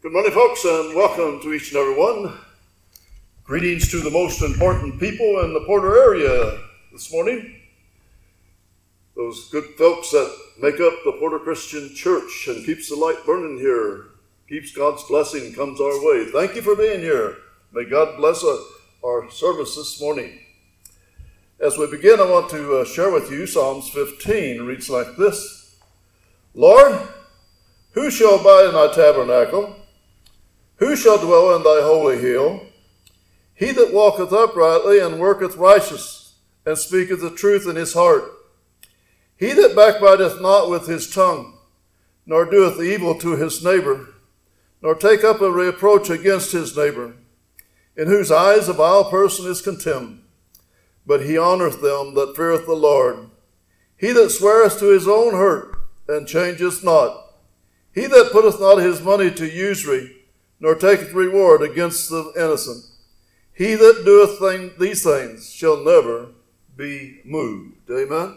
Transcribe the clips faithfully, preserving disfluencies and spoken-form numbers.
Good morning, folks, and welcome to each and every one. Greetings to the most important people in the Porter area this morning. Those good folks that make up the Porter Christian Church and keeps the light burning here, keeps God's blessing comes our way. Thank you for being here. May God bless our, our service this morning. As we begin, I want to uh, share with you Psalms fifteen. It reads like this: Lord, who shall abide in thy tabernacle? Who shall dwell in thy holy hill? He that walketh uprightly and worketh righteous, and speaketh the truth in his heart. He that backbiteth not with his tongue, nor doeth evil to his neighbor, nor take up a reproach against his neighbor, in whose eyes a vile person is contemned, but he honoureth them that feareth the Lord. He that sweareth to his own hurt, and changeth not. He that putteth not his money to usury, nor taketh reward against the innocent. He that doeth thing, these things shall never be moved. Amen.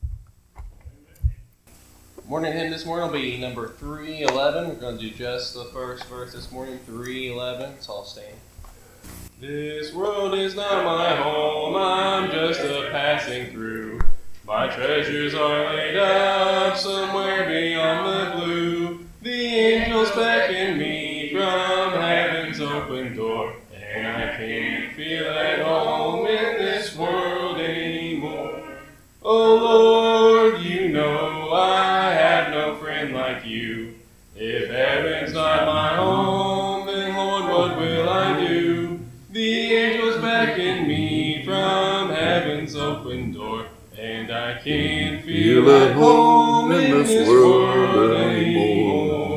Morning hymn this morning will be number three eleven. We're going to do just the first verse this morning, three eleven. So I'll stand. This world is not my home, I'm just a passing through. My treasures are laid up somewhere beyond the blue. The angels beckon me from heaven's open door, and I can't feel at home in this world anymore. Oh Lord, you know I have no friend like you. If heaven's not my home, then Lord, what will I do? The angels beckon me from heaven's open door, and I can't feel at home in this world anymore.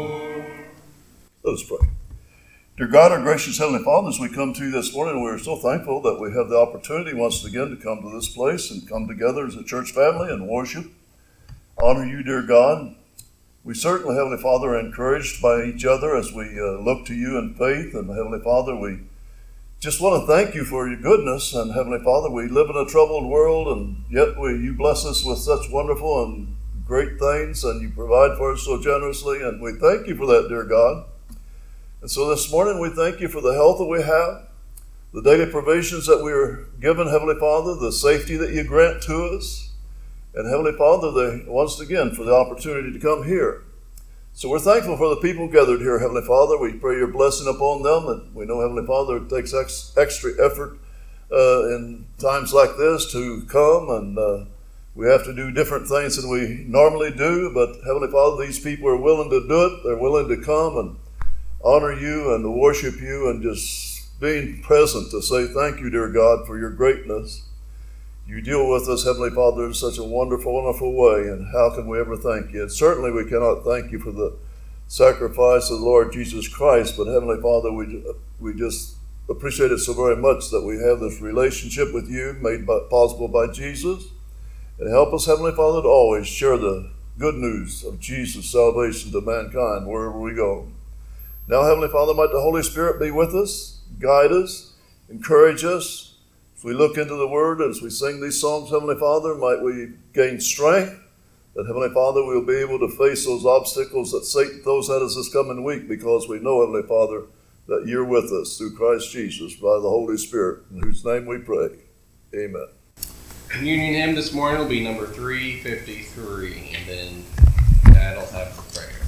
Let us pray. Dear God, our gracious Heavenly Father, as we come to you this morning, we are so thankful that we have the opportunity once again to come to this place and come together as a church family and worship. Honor you, dear God. We certainly, Heavenly Father, are encouraged by each other as we uh, look to you in faith. And Heavenly Father, we just want to thank you for your goodness. And Heavenly Father, we live in a troubled world, and yet we, you bless us with such wonderful and great things, and you provide for us so generously. And we thank you for that, dear God. And so this morning we thank you for the health that we have, the daily provisions that we are given, Heavenly Father, the safety that you grant to us, and Heavenly Father, the, once again for the opportunity to come here. So we're thankful for the people gathered here, Heavenly Father. We pray your blessing upon them, and we know, Heavenly Father, it takes ex, extra effort uh, in times like this to come, and uh, we have to do different things than we normally do, but Heavenly Father, these people are willing to do it. They're willing to come and honor you and to worship you and just being present to say thank you, dear God, for your greatness. You deal with us, Heavenly Father, in such a wonderful, wonderful way, and how can we ever thank you? And certainly we cannot thank you for the sacrifice of the Lord Jesus Christ, but Heavenly Father, we, we just appreciate it so very much that we have this relationship with you made by, possible by Jesus. And help us, Heavenly Father, to always share the good news of Jesus' salvation to mankind wherever we go. Now, Heavenly Father, might the Holy Spirit be with us, guide us, encourage us. As we look into the Word, as we sing these songs, Heavenly Father, might we gain strength, that, Heavenly Father, we'll be able to face those obstacles that Satan throws at us this coming week, because we know, Heavenly Father, that you're with us through Christ Jesus by the Holy Spirit, in whose name we pray. Amen. Communion hymn this morning will be number three fifty-three, and then Dad will have the prayer.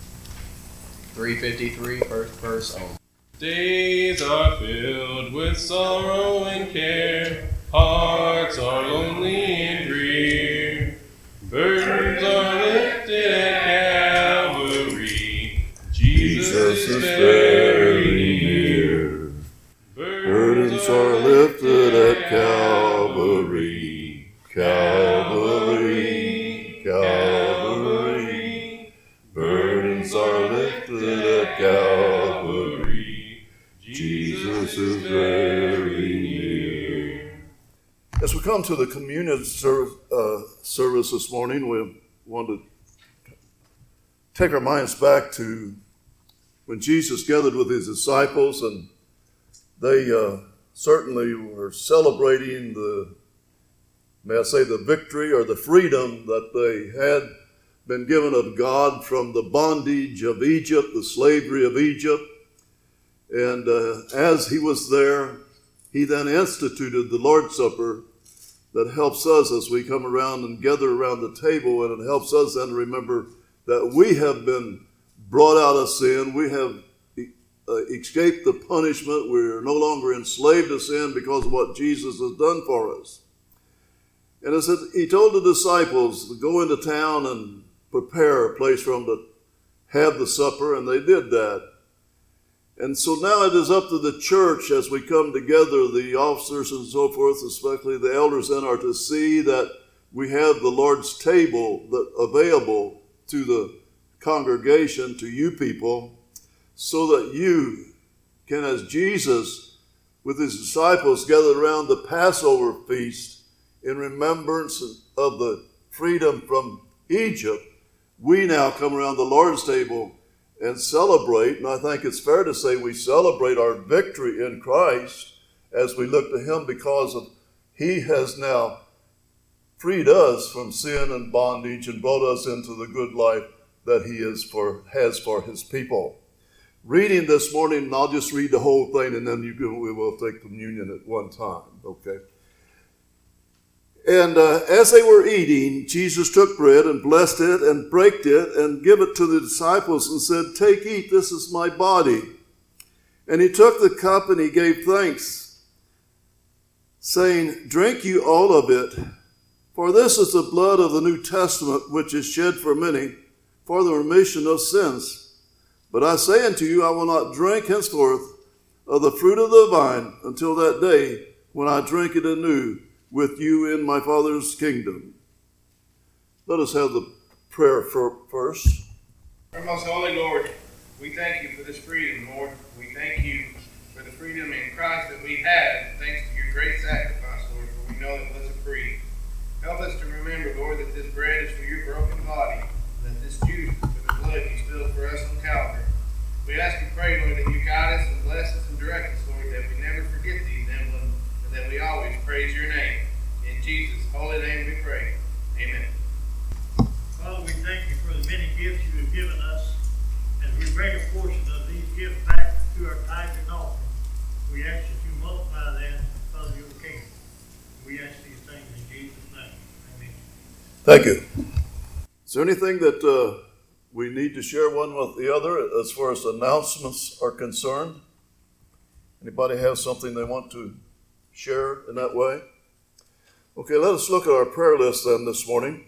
three fifty-three, first verse only. Days are filled with sorrow and care, hearts are lonely and drear, burdens are lifted at Calvary, Jesus is very near. Burdens are lifted at Calvary, Calvary, Calvary. Burdens are lifted at Calvary, Jesus is very near. As we come to the communion serv- uh, service this morning, we want to take our minds back to when Jesus gathered with his disciples, and they uh, certainly were celebrating the, may I say, the victory or the freedom that they had been given of God from the bondage of Egypt, the slavery of Egypt. And uh, as he was there, he then instituted the Lord's Supper that helps us as we come around and gather around the table, and it helps us then remember that we have been brought out of sin. We have uh, escaped the punishment. We're no longer enslaved to sin because of what Jesus has done for us. And as he told the disciples to go into town and prepare a place for them to have the supper, and they did that. And so now it is up to the church as we come together, the officers and so forth, especially the elders then, are to see that we have the Lord's table that available to the congregation, to you people, so that you can, as Jesus with his disciples gathered around the Passover feast in remembrance of the freedom from Egypt, we now come around the Lord's table and celebrate, and I think it's fair to say we celebrate our victory in Christ as we look to him, because of he has now freed us from sin and bondage and brought us into the good life that he is for has for his people. Reading this morning, and I'll just read the whole thing, and then you can, we will take communion at one time, okay? And uh, as they were eating, Jesus took bread and blessed it and brake it and gave it to the disciples and said, "Take, eat, this is my body." And he took the cup and he gave thanks, saying, "Drink you all of it, for this is the blood of the New Testament, which is shed for many for the remission of sins. But I say unto you, I will not drink henceforth of the fruit of the vine until that day when I drink it anew with you in my Father's kingdom." Let us have the prayer for, first. Our most holy Lord, we thank you for this freedom, Lord. We thank you for the freedom in Christ that we have, thanks to your great sacrifice, Lord, for we know it was a free. Help us to remember, Lord, that this bread is for your broken body, that this juice is for the blood you spilled for us on Calvary. We ask and pray, Lord, that you guide us and bless us and direct us, Lord, that we never forget these emblems, and that we always praise your name. In Jesus' holy name we pray. Amen. Father, we thank you for the many gifts you have given us. As we bring a portion of these gifts back to our tithe and offering, we ask that you multiply that because of your kingdom. We ask these things in Jesus' name. Amen. Thank you. Is there anything that uh, we need to share one with the other as far as announcements are concerned? Anybody have something they want to share in that way? Okay, let us look at our prayer list then this morning.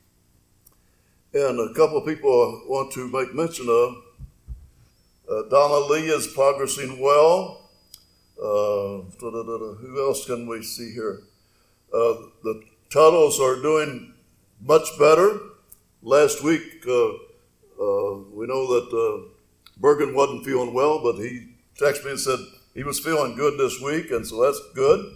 And a couple of people I want to make mention of. Uh, Donna Lee is progressing well. Uh, who else can we see here? Uh, the Tuttles are doing much better. Last week, uh, uh, we know that uh, Bergen wasn't feeling well, but he texted me and said he was feeling good this week, and so that's good.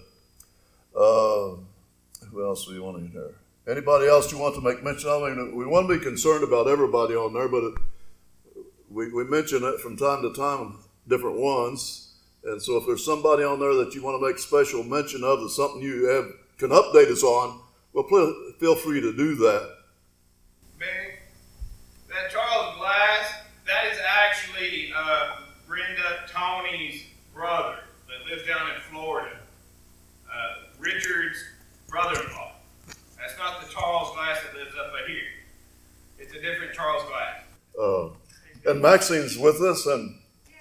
Uh, who else do you want in there? Anybody else you want to make mention of? I mean, we want to be concerned about everybody on there, but it, we, we mention it from time to time, different ones. And so if there's somebody on there that you want to make special mention of, that's something you have can update us on, well, please, feel free to do that. Benny, that Charles Glass, that is actually uh, Brenda Tony's brother that lives down in Florida. Uh, Richard's brother-in-law. That's not the Charles Glass that lives up here. It's a different Charles Glass. Uh, and Maxine's with us, and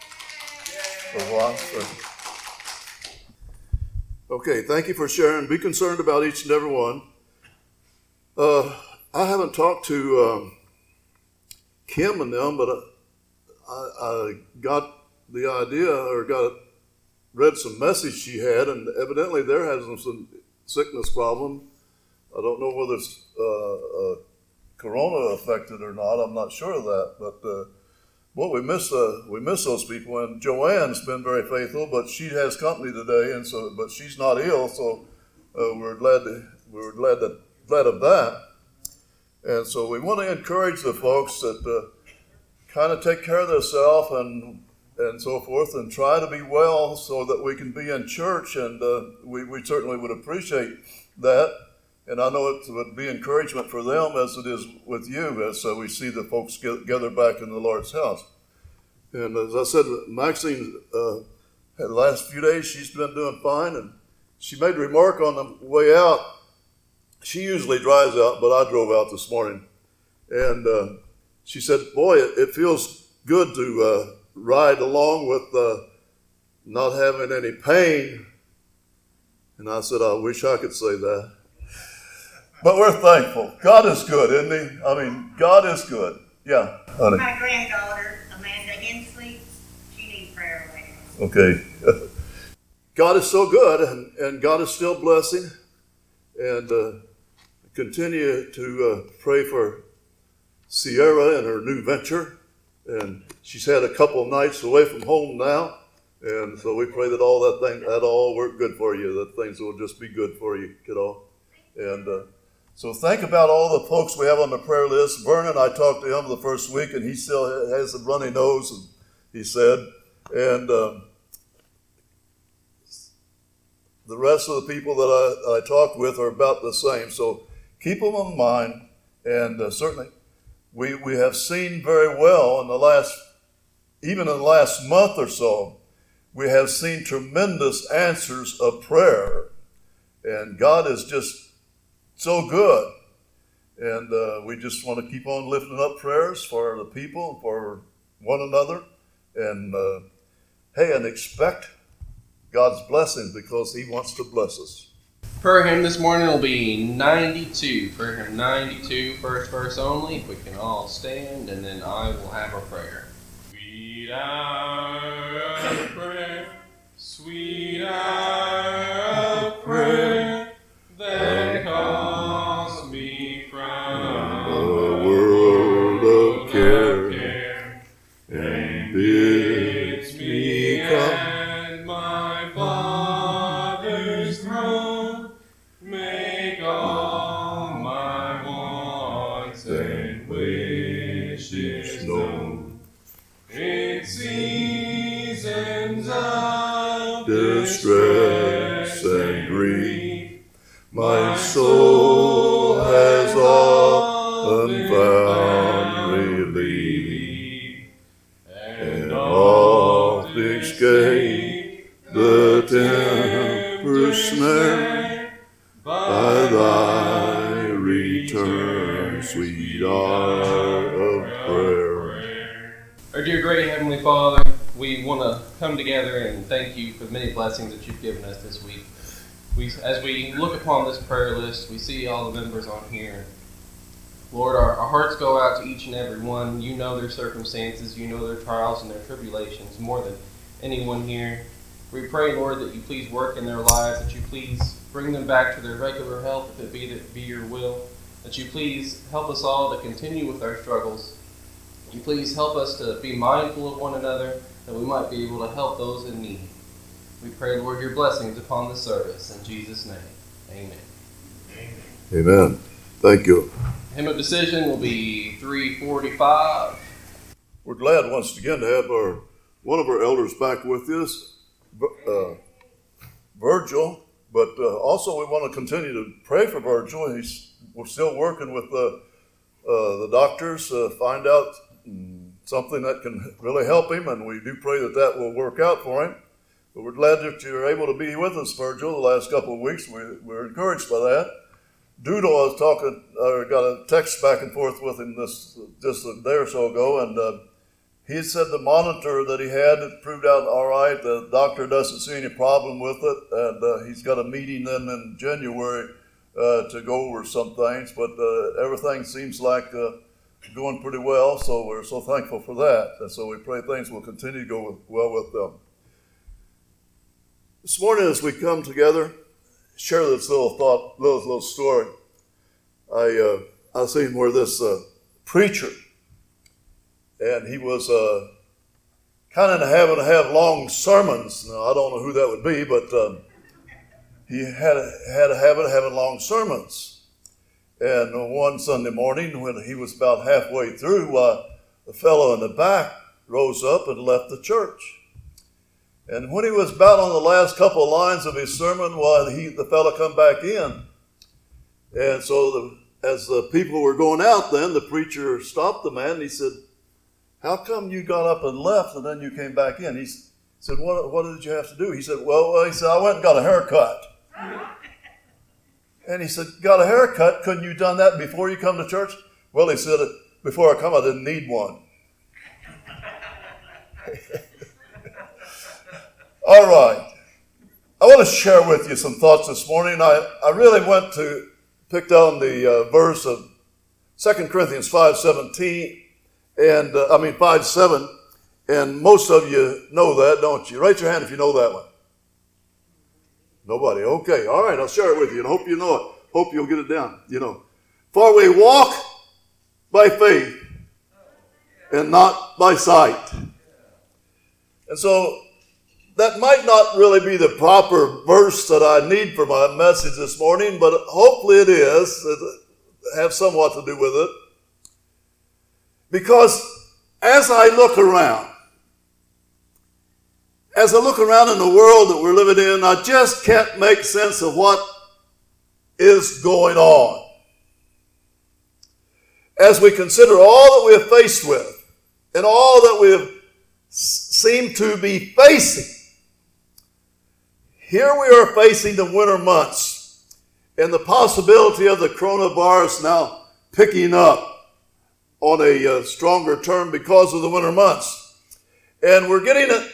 for a while. So. Okay, thank you for sharing. Be concerned about each and every one. Uh, I haven't talked to um, Kim and them, but I, I, I got the idea, or got read some message she had, and evidently they're having some sickness problem. I don't know whether it's uh, uh, corona affected or not. I'm not sure of that, but uh, well, we miss uh, we miss those people. And Joanne's been very faithful, but she has company today, and so but she's not ill, so uh, we're glad to, we're glad that glad of that. And so we want to encourage the folks that uh, kind of take care of themselves and and so forth, and try to be well so that we can be in church. And uh, we we certainly would appreciate that. And I know it would be encouragement for them as it is with you, as uh, we see the folks get, gather back in the Lord's house. And as I said, Maxine, uh, had the last few days, she's been doing fine. And she made a remark on the way out. She usually drives out, but I drove out this morning. And uh, she said, boy, it, it feels good to uh, ride along with uh, not having any pain. And I said, I wish I could say that. But we're thankful. God is good, isn't he? I mean, God is good. Yeah, honey. My granddaughter, Amanda Hensley, she needs prayer right now. Okay. God is so good, and, and God is still blessing. And uh, continue to uh, pray for Sierra and her new venture. And she's had a couple of nights away from home now. And so we pray that all that thing, that all work good for you, that things will just be good for you, kiddo. And uh, so think about all the folks we have on the prayer list. Vernon, I talked to him the first week, and he still has a runny nose, and he said. And um, the rest of the people that I, I talked with are about the same. So keep them in mind. And uh, certainly we, we have seen very well in the last, even in the last month or so, we have seen tremendous answers of prayer. And God is just so good. And uh, we just want to keep on lifting up prayers for the people, for one another. And uh, hey, and expect God's blessing because he wants to bless us. Prayer hymn this morning will be ninety-two. Prayer hymn ninety-two, first verse only. If we can all stand, and then I will have a prayer. Sweet hour of prayer, sweet hour of prayer, that calls me from the world of care, and bids me come at my Father's throne, make all my wants and wishes known. In seasons of distress and grief, my soul has often found relief, and oft escaped the tempter's snare by thy return, sweet hour of prayer. Our dear great Heavenly Father, we want to come together and thank you for the many blessings that you've given us this week. We, as we look upon this prayer list, we see all the members on here. Lord, our, our hearts go out to each and every one. You know their circumstances, you know their trials and their tribulations more than anyone here. We pray, Lord, that you please work in their lives, that you please bring them back to their regular health, if it be, that be your will, that you please help us all to continue with our struggles. You please help us to be mindful of one another, that we might be able to help those in need. We pray, Lord, your blessings upon this service. In Jesus' name, amen. Amen. Amen. Thank you. Hymn of decision will be three forty-five. We're glad once again to have our one of our elders back with us, uh, Virgil. But uh, also we want to continue to pray for Virgil. He's we're still working with the uh, the doctors to find out something that can really help him, and we do pray that that will work out for him. But we're glad that you're able to be with us, Virgil, the last couple of weeks. We, we're encouraged by that. Doodle, I was talking, uh, got a text back and forth with him this just a day or so ago, and uh, he said the monitor that he had, it proved out all right. The doctor doesn't see any problem with it, and uh, he's got a meeting then in January uh, to go over some things, but uh, everything seems like uh, going pretty well, so we're so thankful for that. And so we pray things will continue to go well with them. This morning as we come together, share this little thought, little, little story. I uh, I seen where this uh, preacher, and he was uh, kind of having to have long sermons. Now, I don't know who that would be, but um, he had a, had a habit of having long sermons. And one Sunday morning, when he was about halfway through, uh, the fellow in the back rose up and left the church. And when he was about on the last couple of lines of his sermon, well, he, the fellow come back in. And so the, as the people were going out then, the preacher stopped the man and he said, how come you got up and left and then you came back in? He said, what, what did you have to do? He said, well, he said, I went and got a haircut. And he said, got a haircut? Couldn't you done that before you come to church? Well, he said, before I come, I didn't need one. All right. I want to share with you some thoughts this morning. I, I really went to, picked on the uh, verse of Second Corinthians five seventeen, and uh, I mean five seven, and most of you know that, don't you? Raise your hand if you know that one. Nobody. Okay. All right. I'll share it with you, and hope you know it. Hope you'll get it down. You know, for we walk by faith and not by sight. And so that might not really be the proper verse that I need for my message this morning, but hopefully it is. It have somewhat to do with it. Because as I look around, as I look around in the world that we're living in, I just can't make sense of what is going on. As we consider all that we have faced with and all that we have seemed to be facing, here we are facing the winter months and the possibility of the coronavirus now picking up on a uh, stronger term because of the winter months. And we're getting it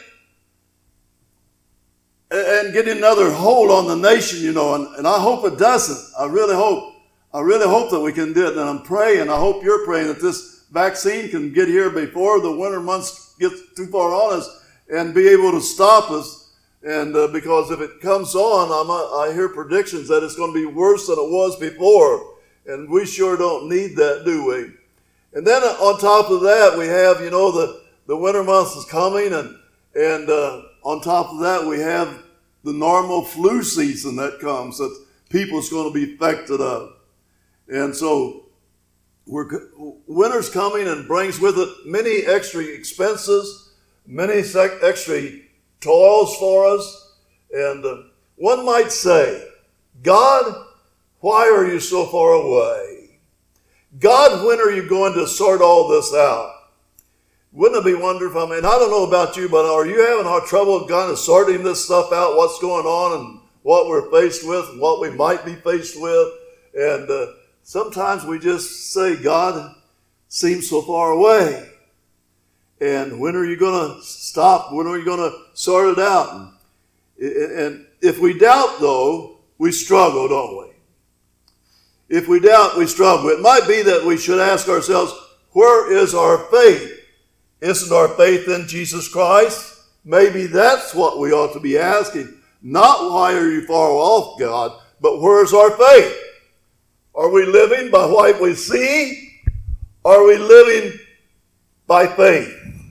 and getting another hold on the nation, you know, and, and I hope it doesn't. I really hope. I really hope that we can do it. And I'm praying, I hope you're praying that this vaccine can get here before the winter months get too far on us and be able to stop us. And uh, because if it comes on, I'm, I hear predictions that it's going to be worse than it was before. And we sure don't need that, do we? And then on top of that, we have, you know, the, the winter months is coming. And, and uh, on top of that, we have the normal flu season that comes that people's going to be affected of. And so we're, winter's coming and brings with it many extra expenses, many sec- extra toils for us. And uh, one might say, God, why are you so far away? God, when are you going to sort all this out? Wouldn't it be wonderful? I mean, I don't know about you, but are you having our trouble kind of sorting this stuff out, what's going on and what we're faced with and what we might be faced with? And uh, sometimes we just say, God seems so far away. And when are you going to stop? When are you going to sort it out? And, and if we doubt, though, we struggle, don't we? If we doubt, we struggle. It might be that we should ask ourselves, where is our faith? Isn't our faith in Jesus Christ? Maybe that's what we ought to be asking. Not why are you far off, God, but where's our faith? Are we living by what we see? Are we living by faith?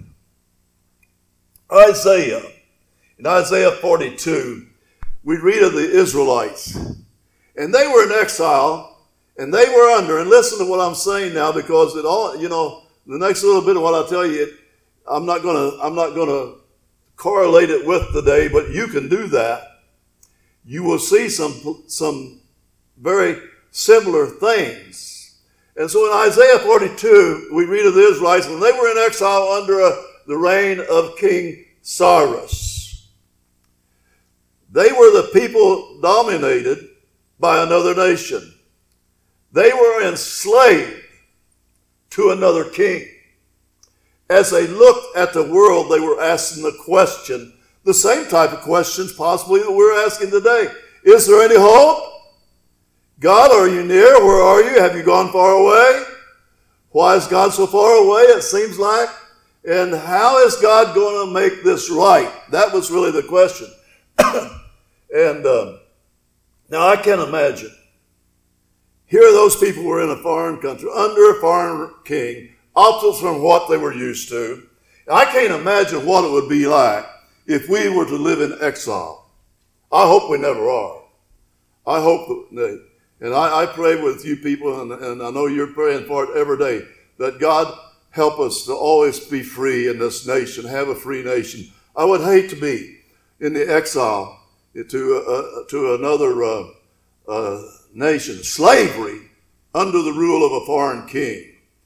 Isaiah, in Isaiah forty-two, we read of the Israelites. And they were in exile, and they were under, and listen to what I'm saying now, because it all, you know, the next little bit of what I tell you, it, I'm not gonna, I'm not gonna correlate it with today, but you can do that. You will see some, some very similar things. And so in Isaiah forty-two, we read of the Israelites when they were in exile under a, the reign of King Cyrus. They were the people dominated by another nation. They were enslaved to another king. As they looked at the world, they were asking the question, the same type of questions possibly that we're asking today. Is there any hope? God, are you near? Where are you? Have you gone far away? Why is God so far away, it seems like? And how is God going to make this right? That was really the question. and uh, now I can imagine. Here those people were in a foreign country, under a foreign king, opposite from what they were used to. I can't imagine what it would be like if we were to live in exile. I hope we never are. I hope that, and I, I pray with you people, and, and I know you're praying for it every day, that God help us to always be free in this nation, have a free nation. I would hate to be in the exile to, uh, to another uh, uh, nation, slavery under the rule of a foreign king.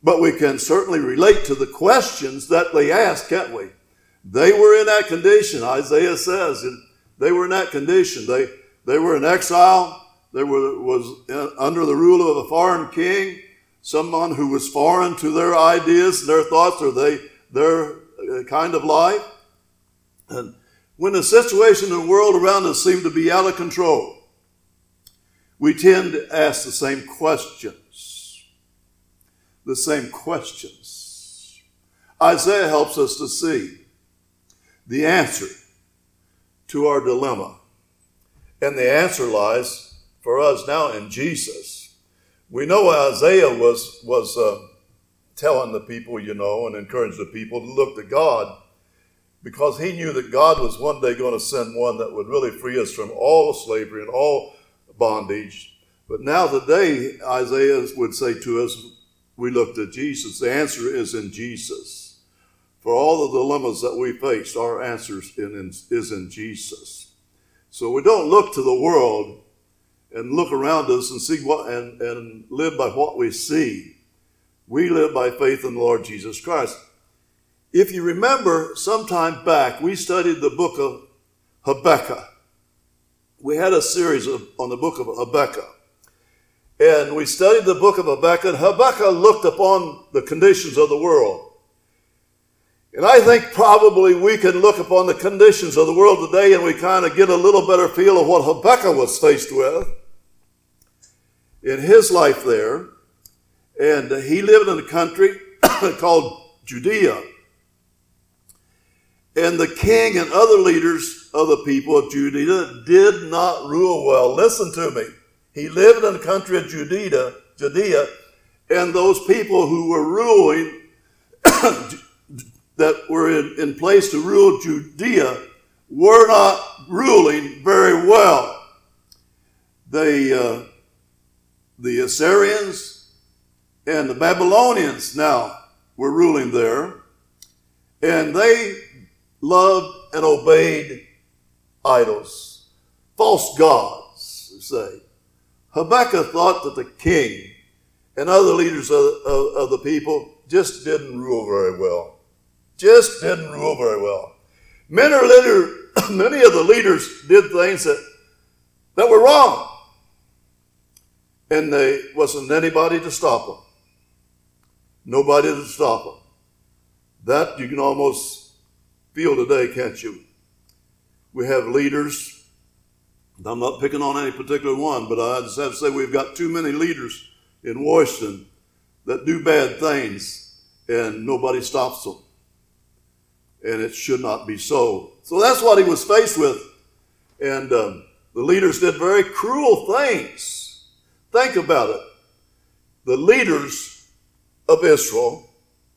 but we can certainly relate to the questions that they asked, can't we? They were in that condition, Isaiah says. They were in that condition. They, they were in exile. They were was in, under the rule of a foreign king, someone who was foreign to their ideas, their thoughts, or they, their kind of life. And when the situation in the world around us seemed to be out of control, we tend to ask the same questions. The same questions. Isaiah helps us to see the answer to our dilemma. And the answer lies for us now in Jesus. We know Isaiah was, was uh, telling the people, you know, and encouraging the people to look to God, because he knew that God was one day going to send one that would really free us from all slavery and all bondage. But now today, Isaiah would say to us, we look to Jesus. The answer is in Jesus. For all the dilemmas that we face, our answer is in, is in Jesus. So we don't look to the world and look around us and see what and, and live by what we see. We live by faith in the Lord Jesus Christ. If you remember, some time back, we studied the book of Habakkuk. We had a series of, on the book of Habakkuk. And we studied the book of Habakkuk, and Habakkuk looked upon the conditions of the world. And I think probably we can look upon the conditions of the world today and we kind of get a little better feel of what Habakkuk was faced with in his life there. And he lived in a country called Judea. And the king and other leaders of the people of Judea did not rule well. Listen to me. He lived in the country of Judea, Judea, and those people who were ruling, that were in, in place to rule Judea, were not ruling very well. They, uh, the Assyrians and the Babylonians now were ruling there, and they loved and obeyed idols, false gods, you say. Habakkuk thought that the king and other leaders of, of, of the people just didn't rule very well. Just didn't rule very well. Many, leader, many of the leaders did things that, that were wrong. And there wasn't anybody to stop them. Nobody to stop them. That you can almost feel today, can't you? We have leaders. I'm not picking on any particular one, but I just have to say we've got too many leaders in Washington that do bad things and nobody stops them. And it should not be so. So that's what he was faced with. And um, the leaders did very cruel things. Think about it. The leaders of Israel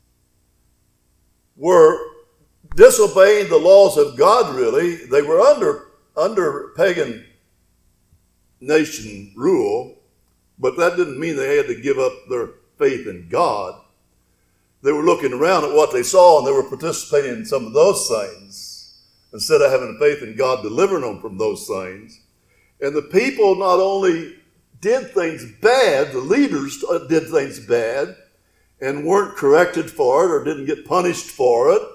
were disobeying the laws of God, really. They were under, under pagan nation rule, but that didn't mean they had to give up their faith in God. They were looking around at what they saw, and they were participating in some of those things instead of having faith in God delivering them from those things. And the people not only did things bad, the leaders did things bad and weren't corrected for it or didn't get punished for it,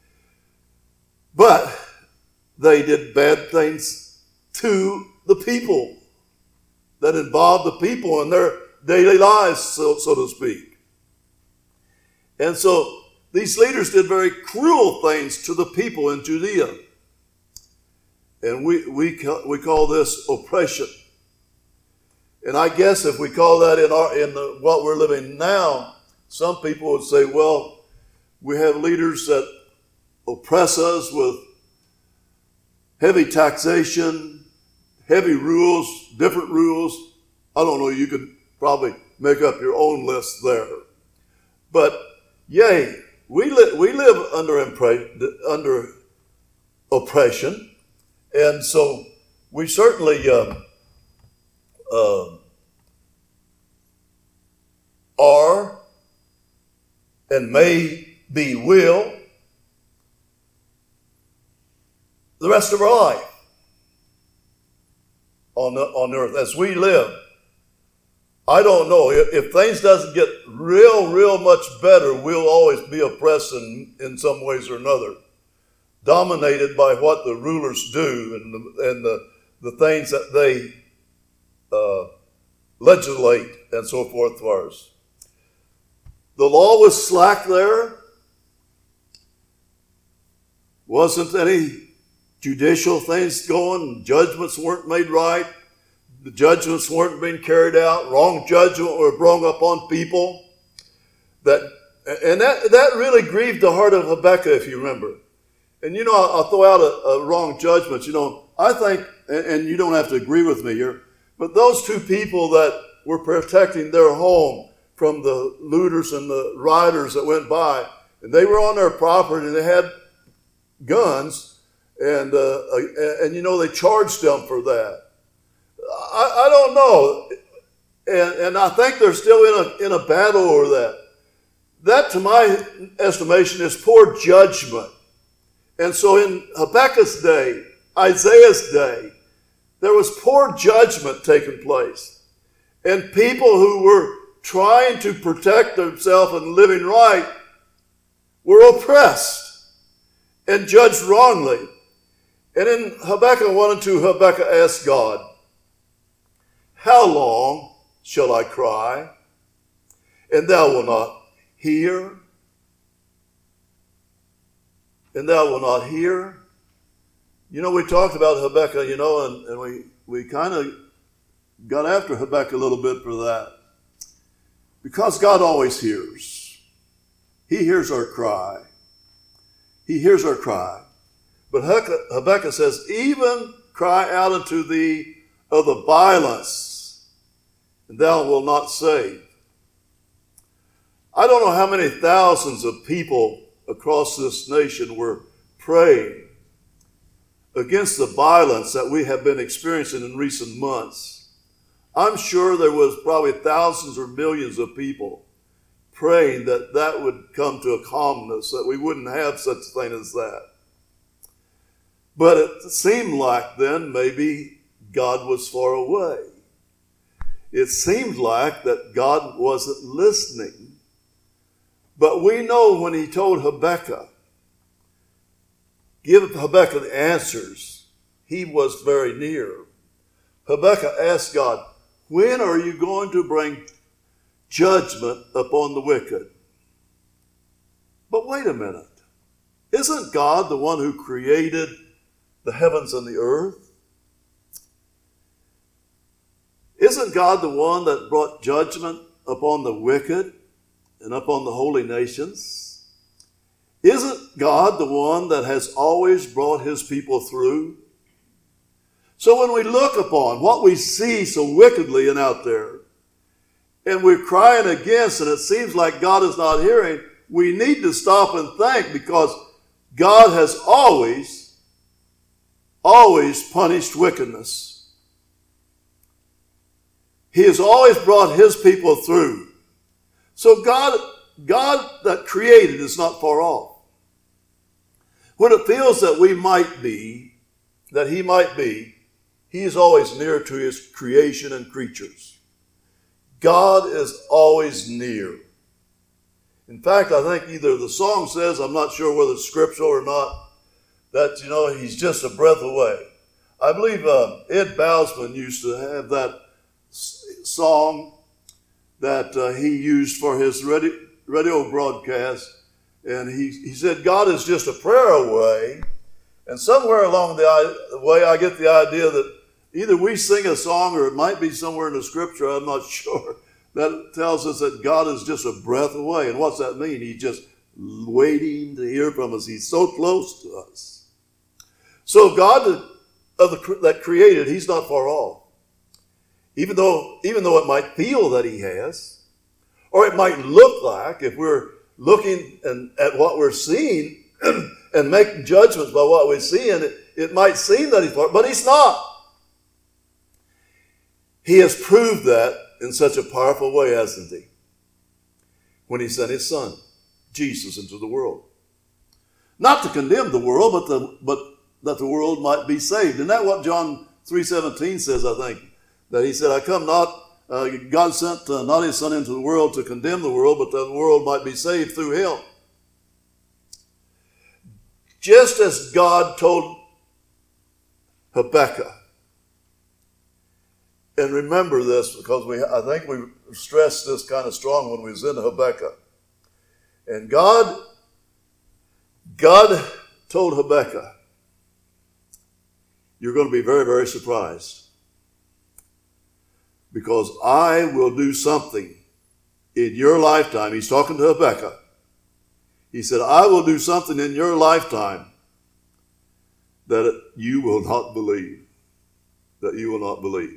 but they did bad things to the people that involved the people in their daily lives, so, so to speak. And so these leaders did very cruel things to the people in Judea. And we, we, we call this oppression. And I guess if we call that in our in the, what we're living now, some people would say, well, we have leaders that oppress us with heavy taxation, heavy rules, different rules. I don't know, you could probably make up your own list there. But yea, we, li- we live under, impre- under oppression, and so we certainly uh, uh, are and may be will the rest of our life on the, on earth as we live I don't know. If, if things doesn't get real, real much better, we'll always be oppressed in, in some ways or another, dominated by what the rulers do and the, and the, the things that they uh, legislate and so forth for us. The law was slack there. Wasn't any judicial things going. Judgments weren't made right. The judgments weren't being carried out. Wrong judgment were brought upon people. That and that that really grieved the heart of Habakkuk, if you remember. And you know, I'll, I'll throw out a, a wrong judgment. You know, I think, and, and you don't have to agree with me here, but those two people that were protecting their home from the looters and the rioters that went by, and they were on their property and they had guns, and uh, and you know they charged them for that. I, I don't know, and and I think they're still in a in a battle over that. That, to my estimation, is poor judgment. And so in Habakkuk's day, Isaiah's day, there was poor judgment taking place, and people who were trying to protect themselves and living right were oppressed and judged wrongly. And in Habakkuk one and two, Habakkuk asked God, "How long shall I cry, and thou wilt not hear? And thou wilt not hear?" You know, we talked about Habakkuk, you know, and, and we, we kind of got after Habakkuk a little bit for that. Because God always hears. He hears our cry. He hears our cry. But Habakkuk says, "Even cry out unto thee of the violence, and thou wilt not save." I don't know how many thousands of people across this nation were praying against the violence that we have been experiencing in recent months. I'm sure there was probably thousands or millions of people praying that that would come to a calmness, that we wouldn't have such a thing as that. But it seemed like then maybe God was far away. It seemed like that God wasn't listening. But we know when he told Habakkuk, give Habakkuk the answers, he was very near. Habakkuk asked God, "When are you going to bring judgment upon the wicked?" But wait a minute. Isn't God the one who created the heavens and the earth? Isn't God the one that brought judgment upon the wicked and upon the holy nations? Isn't God the one that has always brought his people through? So when we look upon what we see so wickedly and out there, and we're crying against, and it seems like God is not hearing, we need to stop and think, because God has always, always punished wickedness. He has always brought his people through. So God, God that created is not far off. When it feels that we might be, that he might be, he is always near to his creation and creatures. God is always near. In fact, I think either the song says, I'm not sure whether it's scriptural or not, that, you know, he's just a breath away. I believe uh, Ed Bousman used to have that s- song that uh, he used for his radio, radio broadcast. And he, he said, God is just a prayer away. And somewhere along the way, I get the idea that either we sing a song, or it might be somewhere in the scripture, I'm not sure, that tells us that God is just a breath away. And what's that mean? He's just waiting to hear from us. He's so close to us. So God of the, that created, he's not far off. Even though, even though it might feel that he has, or it might look like, if we're looking and, at what we're seeing and making judgments by what we see, and it, it might seem that he's far, but he's not. He has proved that in such a powerful way, hasn't he? When he sent his son, Jesus, into the world. Not to condemn the world, but, the, but that the world might be saved. Isn't that what John three seventeen says, I think? That he said, I come not uh, God sent uh, not his son into the world to condemn the world, but that the world might be saved through him. Just as God told Habakkuk, and remember this because we, I think we stressed this kind of strong when we was in Habakkuk. And God, God told Habakkuk, you're going to be very, very surprised because I will do something in your lifetime. He's talking to Habakkuk. He said, I will do something in your lifetime that you will not believe. That you will not believe.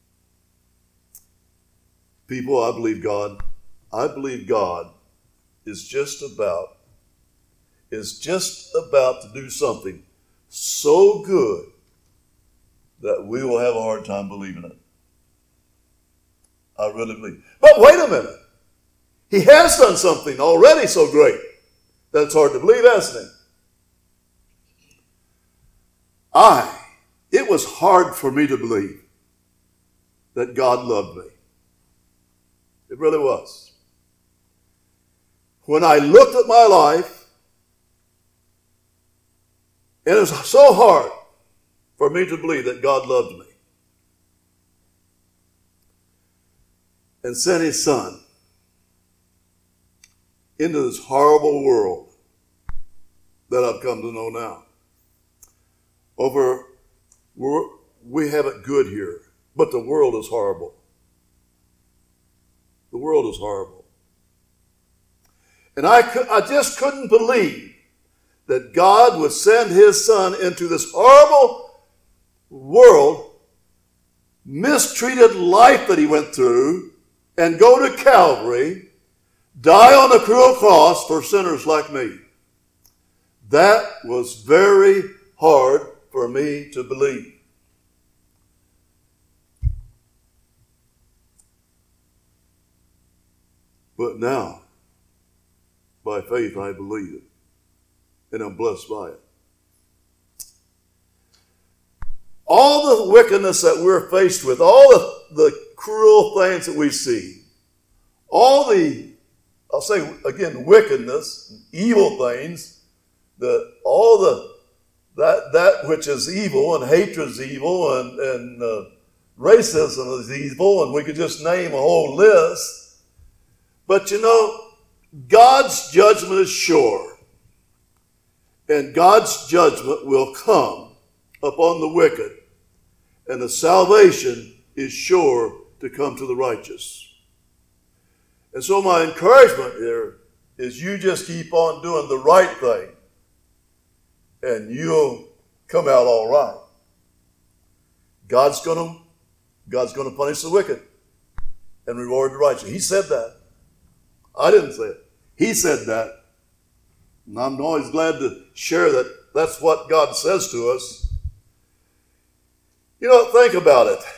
People, I believe God, I believe God is just about, is just about to do something so good that we will have a hard time believing it. I really believe. But wait a minute. He has done something already so great that it's hard to believe, hasn't it? I, it was hard for me to believe that God loved me. It really was. When I looked at my life, and it was so hard for me to believe that God loved me and sent his son into this horrible world that I've come to know now. Over, we're, we have it good here, but the world is horrible. The world is horrible. And I, could, I just couldn't believe that God would send his son into this horrible world, mistreated life that he went through, and go to Calvary, die on a cruel cross for sinners like me. That was very hard for me to believe. But now, by faith, I believe it, and I'm blessed by it. All the wickedness that we're faced with, all the, the cruel things that we see, all the, I'll say again, wickedness, evil things, the all the that that which is evil, and hatred is evil, and and uh, racism is evil, and we could just name a whole list. But you know, God's judgment is sure, and God's judgment will come upon the wicked, and the salvation is sure to come to the righteous. And so my encouragement here is you just keep on doing the right thing, and you'll come out all right. God's going to God's going to punish the wicked and reward the righteous. He said that. I didn't say it. He said that. And I'm always glad to share that that's what God says to us. You know, think about it.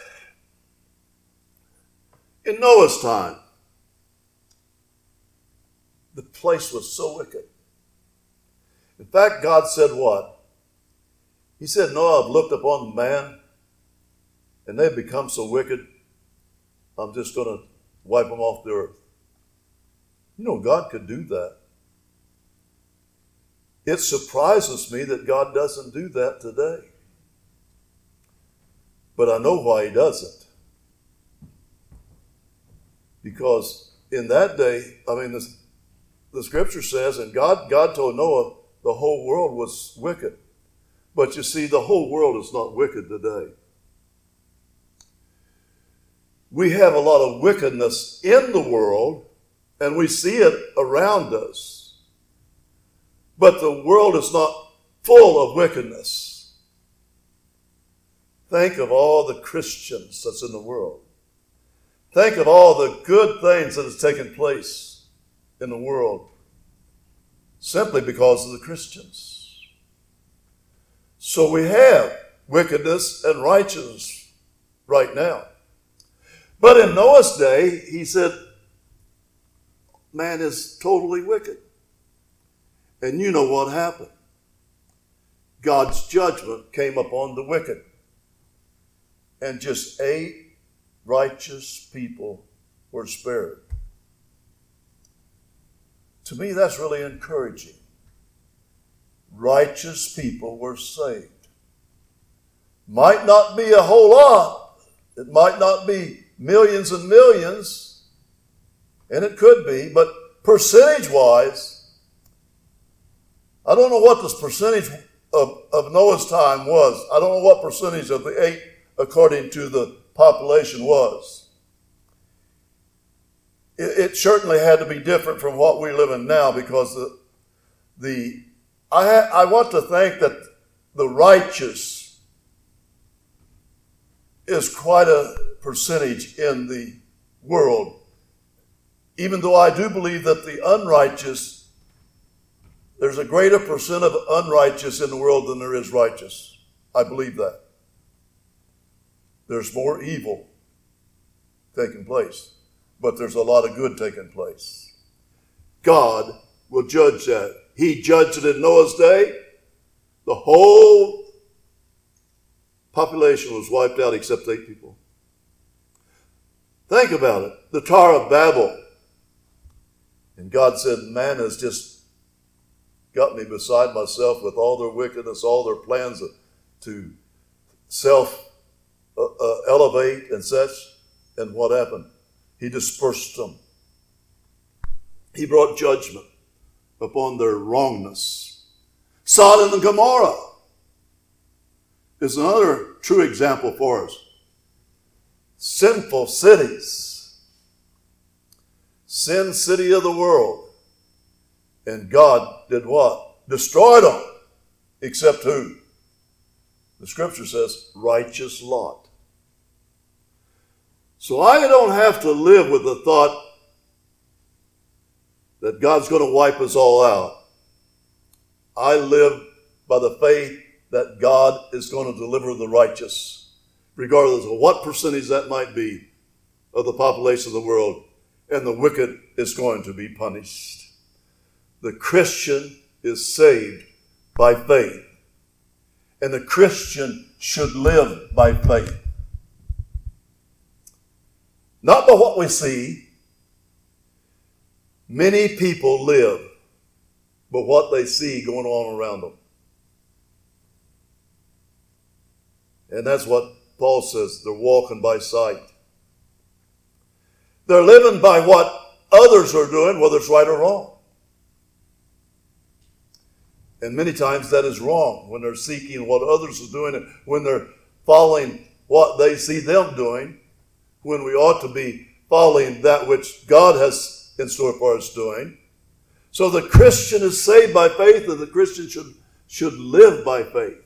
In Noah's time, the place was so wicked. In fact, God said what? He said, Noah, I've looked upon man, and they've become so wicked, I'm just going to wipe them off the earth. You know, God could do that. It surprises me that God doesn't do that today. But I know why he doesn't. Because in that day, I mean, the, the scripture says, and God, God told Noah the whole world was wicked. But you see, the whole world is not wicked today. We have a lot of wickedness in the world, and we see it around us. But the world is not full of wickedness. Think of all the Christians that's in the world. Think of all the good things that has taken place in the world simply because of the Christians. So we have wickedness and righteousness right now. But in Noah's day, he said, man is totally wicked. And you know what happened. God's judgment came upon the wicked and just ate righteous people were spared. To me, that's really encouraging. Righteous people were saved. Might not be a whole lot. It might not be millions and millions, and it could be, but percentage-wise, I don't know what this percentage of, of Noah's time was. I don't know what percentage of the eight according to the population was. It, it certainly had to be different from what we live in now, because the the I ha, I want to think that the righteous is quite a percentage in the world, even though I do believe that the unrighteous, there's a greater percent of unrighteous in the world than there is righteous. I believe that. There's more evil taking place, but there's a lot of good taking place. God will judge that. He judged it in Noah's day. The whole population was wiped out except eight people. Think about it. The Tower of Babel. And God said, man has just got me beside myself with all their wickedness, all their plans to self uh, uh, elevate and such. And what happened? He dispersed them. He brought judgment upon their wrongness. Sodom and Gomorrah is another true example for us. Sinful cities. Sin city of the world. And God did what? Destroyed them. Except who? The scripture says, righteous Lot. So I don't have to live with the thought that God's going to wipe us all out. I live by the faith that God is going to deliver the righteous, regardless of what percentage that might be of the population of the world, and the wicked is going to be punished. The Christian is saved by faith, and the Christian should live by faith. Not by what we see. Many people live by what they see going on around them. And that's what Paul says. They're walking by sight. They're living by what others are doing, whether it's right or wrong. And many times that is wrong when they're seeking what others are doing and when they're following what they see them doing, when we ought to be following that which God has in store for us doing. So the Christian is saved by faith, and the Christian should, should live by faith.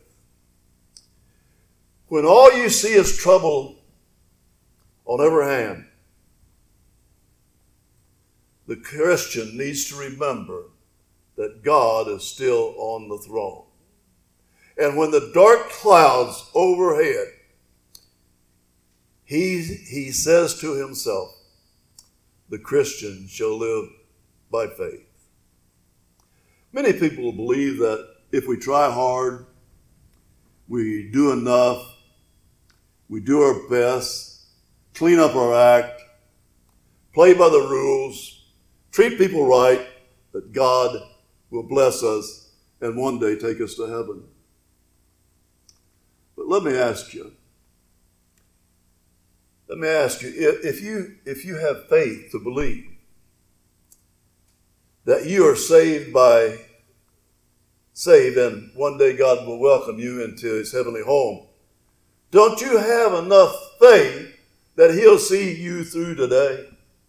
When all you see is trouble on every hand, the Christian needs to remember that God is still on the throne. And when the dark clouds overhead, he, he says to himself, the Christian shall live by faith. Many people believe that if we try hard, we do enough, we do our best, clean up our act, play by the rules, treat people right, that God will bless us and one day take us to heaven. But let me ask you, let me ask you, if you if you have faith to believe that you are saved by saved and one day God will welcome you into his heavenly home, don't you have enough faith that he'll see you through today?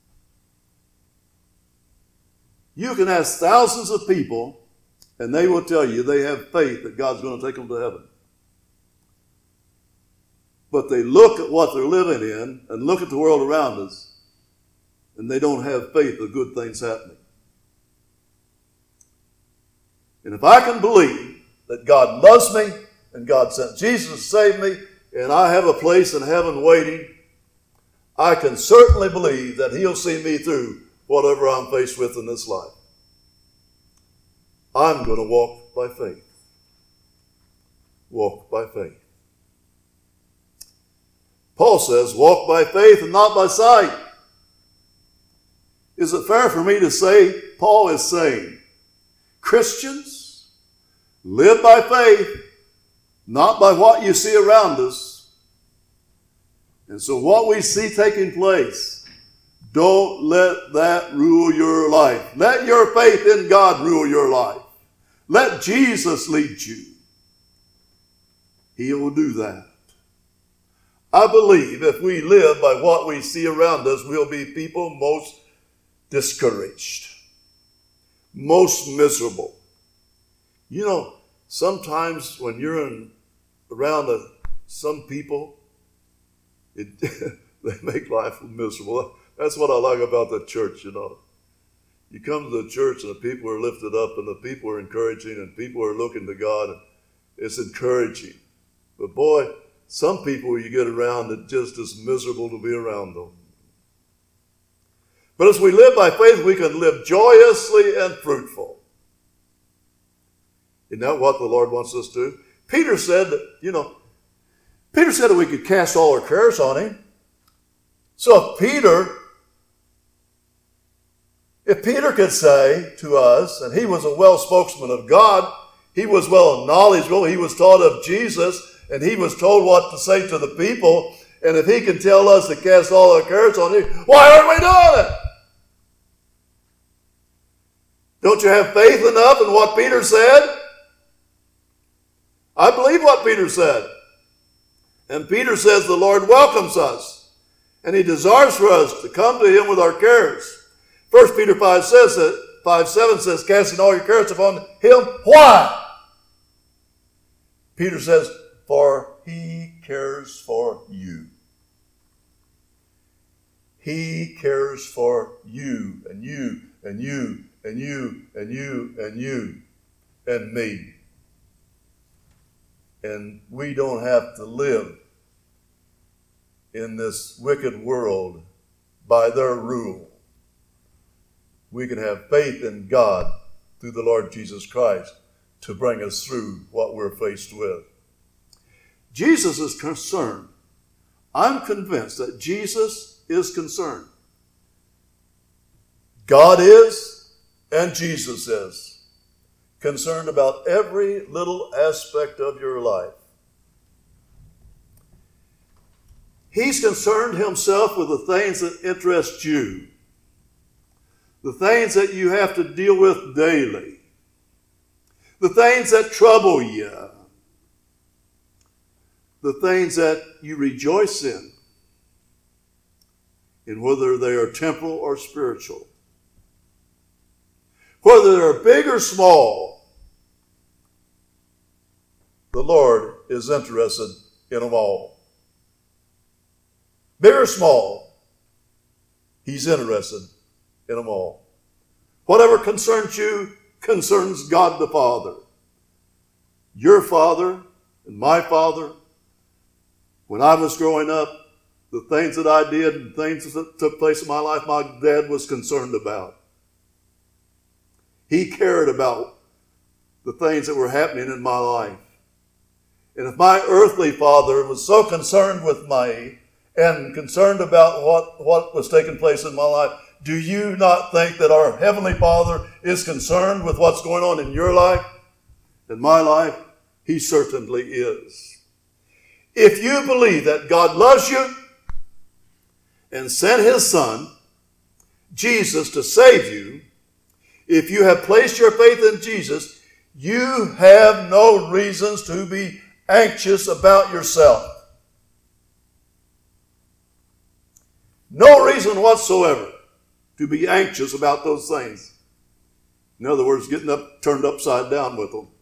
You can ask thousands of people and they will tell you they have faith that God's going to take them to heaven. But they look at what they're living in and look at the world around us, and they don't have faith of good things happening. And if I can believe that God loves me and God sent Jesus to save me and I have a place in heaven waiting, I can certainly believe that he'll see me through whatever I'm faced with in this life. I'm going to walk by faith. Walk by faith. Paul says, walk by faith and not by sight. Is it fair for me to say, Paul is saying, Christians, live by faith, not by what you see around us. And so what we see taking place, don't let that rule your life. Let your faith in God rule your life. Let Jesus lead you. He will do that. I believe if we live by what we see around us, we'll be people most discouraged, most miserable. You know, sometimes when you're in, around a, some people, it, they make life miserable. That's what I like about the church, you know. You come to the church and the people are lifted up and the people are encouraging and people are looking to God. It's encouraging. But boy, some people you get around, it just is miserable to be around them. But as we live by faith, we can live joyously and fruitful. Isn't that what the Lord wants us to do? Peter said that, you know, Peter said that we could cast all our cares on him. So if Peter, if Peter could say to us, and he was a well spokesman of God, he was well knowledgeable, he was taught of Jesus, and he was told what to say to the people, and if he can tell us to cast all our cares on him, why aren't we doing it? Don't you have faith enough in what Peter said? I believe what Peter said. And Peter says the Lord welcomes us. And he desires for us to come to him with our cares. First Peter five says that, five seven says, casting all your cares upon him. Why? Peter says, for he cares for you. He cares for you and you and you and you and you and you and me. And we don't have to live in this wicked world by their rule. We can have faith in God through the Lord Jesus Christ to bring us through what we're faced with. Jesus is concerned. I'm convinced that Jesus is concerned. God is, and Jesus is concerned about every little aspect of your life. He's concerned himself with the things that interest you, the things that you have to deal with daily, the things that trouble you, the things that you rejoice in, in whether they are temporal or spiritual. Whether they're big or small, the Lord is interested in them all. Big or small, he's interested in them all. Whatever concerns you concerns God the Father. Your father and my father, when I was growing up, the things that I did and things that took place in my life, my dad was concerned about. He cared about the things that were happening in my life. And if my earthly father was so concerned with me and concerned about what, what was taking place in my life, do you not think that our Heavenly Father is concerned with what's going on in your life, in my life? He certainly is. If you believe that God loves you and sent his Son, Jesus, to save you, if you have placed your faith in Jesus, you have no reasons to be anxious about yourself. No reason whatsoever to be anxious about those things. In other words, getting up, turned upside down with them.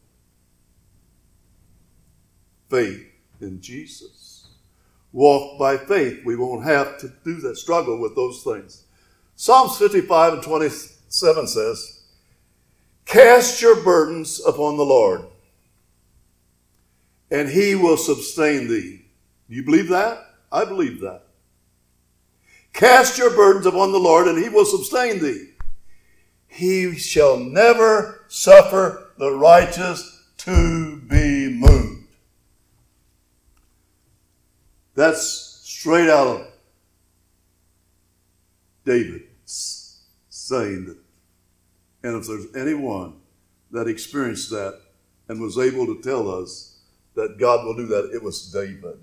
Faith in Jesus. Walk by faith. We won't have to do that, struggle with those things. Psalms fifty-five and twenty-seven says, cast your burdens upon the Lord, and he will sustain thee. Do you believe that? I believe that. Cast your burdens upon the Lord, and he will sustain thee. He shall never suffer the righteous to be moved. That's straight out of David saying that. And if there's anyone that experienced that and was able to tell us that God will do that, it was David.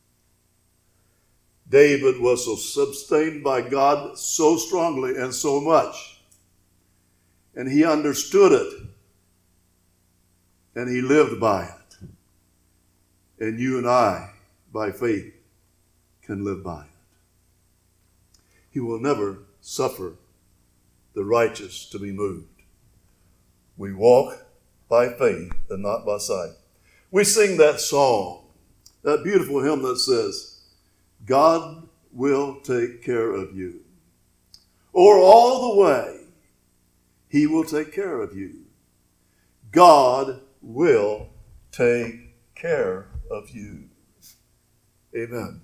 David was so sustained by God so strongly and so much. And he understood it. And he lived by it. And you and I, by faith, can live by it. He will never suffer the righteous to be moved. We walk by faith and not by sight. We sing that song, that beautiful hymn that says, God will take care of you. Or all the way, he will take care of you. God will take care of you. Amen.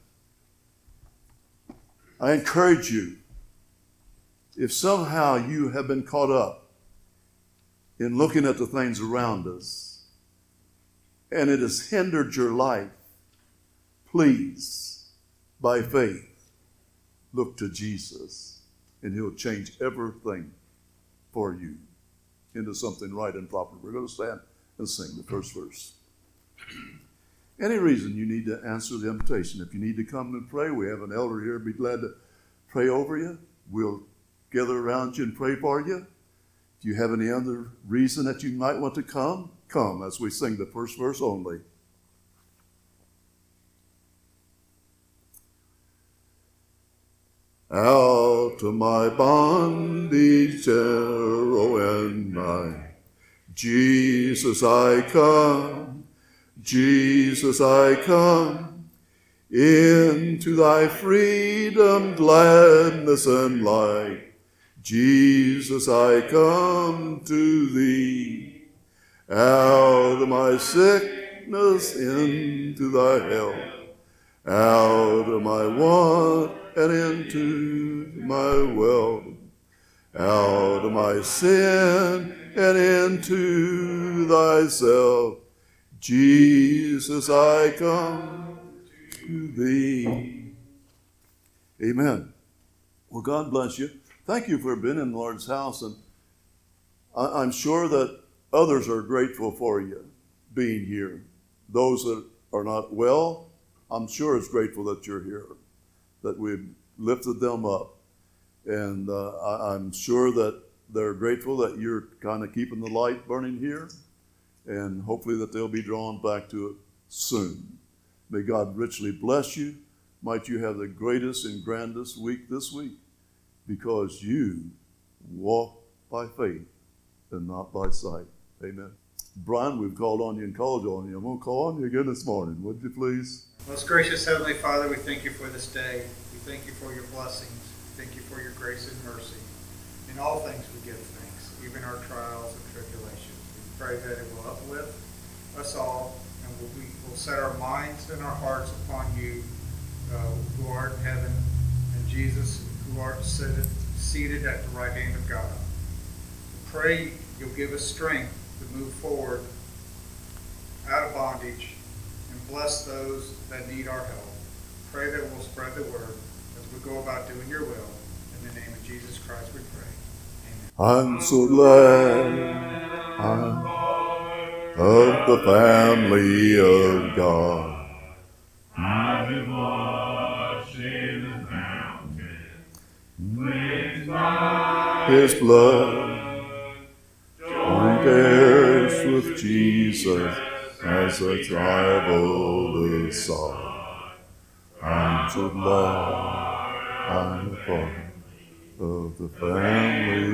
I encourage you, if somehow you have been caught up in looking at the things around us and it has hindered your life, please, by faith, look to Jesus and he'll change everything for you into something right and proper. We're going to stand and sing the first verse. Any reason you need to answer the invitation. If you need to come and pray, we have an elder here. Be glad to pray over you. We'll gather around you and pray for you. If you have any other reason that you might want to come, come as we sing the first verse only. Out of my bondage, terror and night, Jesus I come, Jesus I come, into thy freedom, gladness and light. Jesus I come to thee, out of my sickness into thy health, out of my want and into my wealth, out of my sin and into thyself. Jesus, I come to thee. Amen. Well, God bless you. Thank you for being in the Lord's house, and I'm sure that others are grateful for you being here. Those that are not well, I'm sure is grateful that you're here, that we've lifted them up. And uh, I, I'm sure that they're grateful that you're kind of keeping the light burning here, and hopefully that they'll be drawn back to it soon. May God richly bless you. Might you have the greatest and grandest week this week, because you walk by faith and not by sight. Amen. Brian, we've called on you and called on you. I'm going to call on you again this morning. Would you please? Most gracious Heavenly Father, we thank you for this day. We thank you for your blessings. We thank you for your grace and mercy. In all things we give thanks, even our trials and tribulations. We pray that it will uplift us all, and we'll, we will set our minds and our hearts upon you, uh, who art in heaven, and Jesus, who art seated, seated at the right hand of God. We pray you'll give us strength to move forward out of bondage and bless those that need our help. Pray that we'll spread the word as we go about doing your will. In the name of Jesus Christ we pray. Amen. I'm so glad I'm of the family of God. I've been washed in the fountain, cleansed by His blood, joint heirs with Jesus as I travel the side. I'm so glad I'm a part of the family